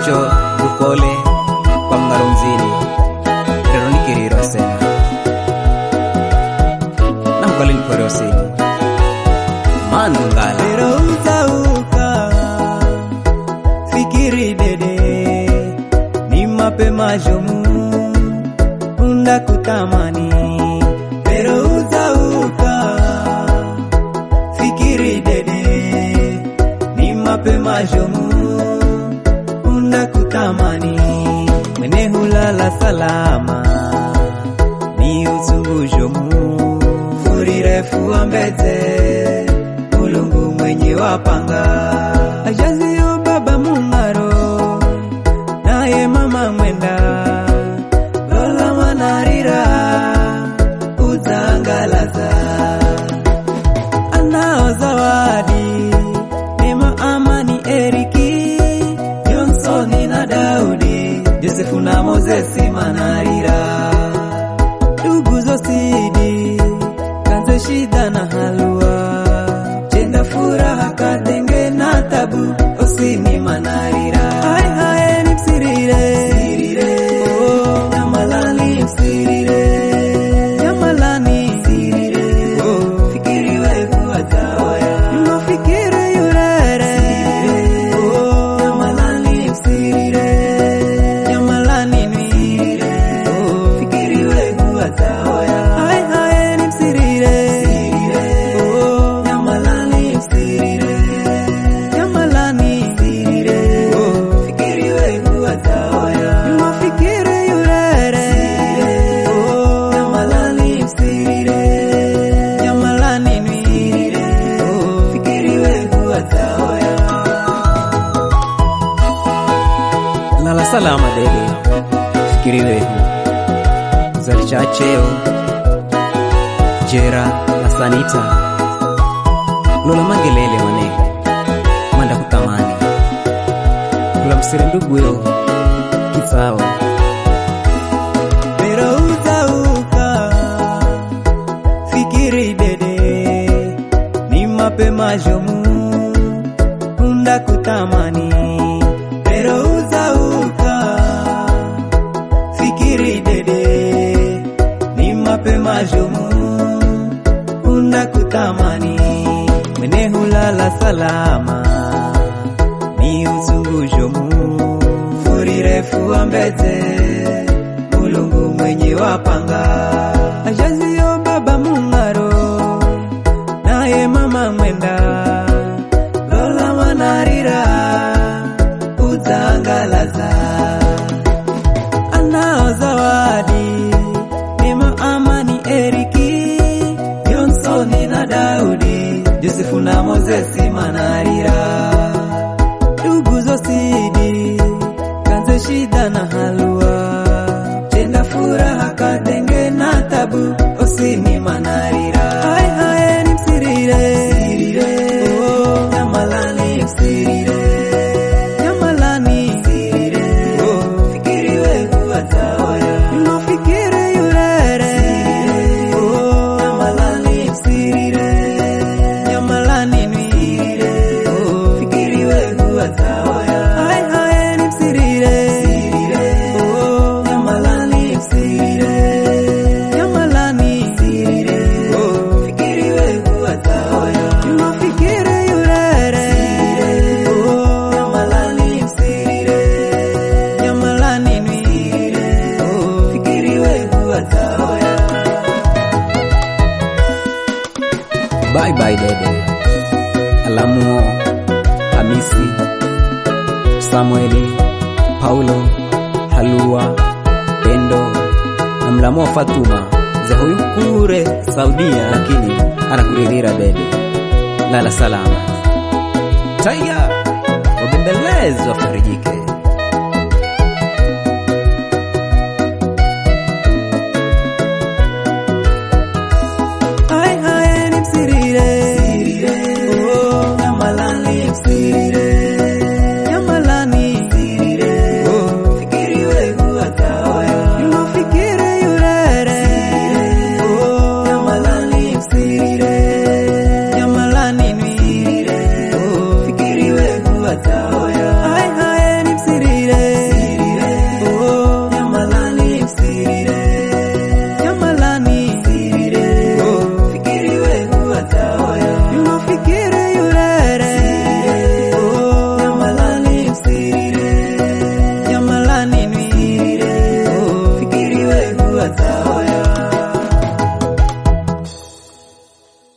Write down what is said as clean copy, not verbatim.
Mucho dukole kwa mngarumzini rero nikiriro sena na mkale nikoreo sini manu ngala Pero uzauka fikiri dede ni mapema jomu unda kutamani. Pero uzauka fikiri dede ni mapema jomu unda kutamani. Mwene hulala salama ni uzungu jomu furi refu ambeze Mulungu mwenye wapanga ajazio baba mungaro naye mama mwenda lola manarira uzangalaza anao zawadi Neema Amani Eriki Johnsoni na Daudi Josefu na Mozesi manarira ndugu zosidi kanze shida na halua Jenda furaha kadenge na tabu osini manarira Hai hai ni msirire Sirire Oh Nyamalani msirire Nyamalani Sirire Oh Fikiri wefu wataoya Nyuma fikiri yurere Sirire Oh Nyamalani msirire Nyamalani msirire Oh Fikiri wefu wataoya Hai hai ni msirire Sirire Oh Nyamalani msirire Nyamalani msirire Oh Fikiri wefu wataoya Nyuma fikiri yurere Sirire Oh Nyamalani msirire Nyamalani msirire Oh Fikiri wefu wataoya lala salama dede fikiri wehu zalichacheo jera na sanita lola mangelele wane manda kutamani kula msiri ndugu yo kisao Pero uzauka fikiri dede ni mapema jomu unda kutamani. Pero uzauka fikiri dede ni mapema jomu unda kutamani. Mwene hulala salama ni uzungu jomu furi refu ambeze Mulungu mwenye wapanga ajazio baba mungaro naye mama mwenda lola manarira uzangalaza anao zawadi Neema Amani Eriki Johnsoni na Daudi Josefu na Mozesi manarira ndugu zosidi kanze shida na halua Jenda furaha kadenge na tabu osini manarira Hai hai ni msirire Sirire Oh Nyamalani msirire Nyamalani msirire Oh Fikiri wefu wataoya Nyuma fikiri yurere Sirire Oh Nyamalani msirire Nyamalani msirire Oh Fikiri wefu wataoya Hai hai ni msirire Sirire Oh Nyamalani msirire Nyamalani msirire Oh Fikiri wefu wataoya Nyuma fikiri yurere Sirire Oh Nyamalani msirire Nyamalani msirire Oh Fikiri wefu wataoya bye bye dede Alamuo Hamisi Samueli Paulo Halua Pendo na mlamuo Fatuma za huyu kure Saudia lakini anakuridhira dede lala salama taya wabembelezi wafarijike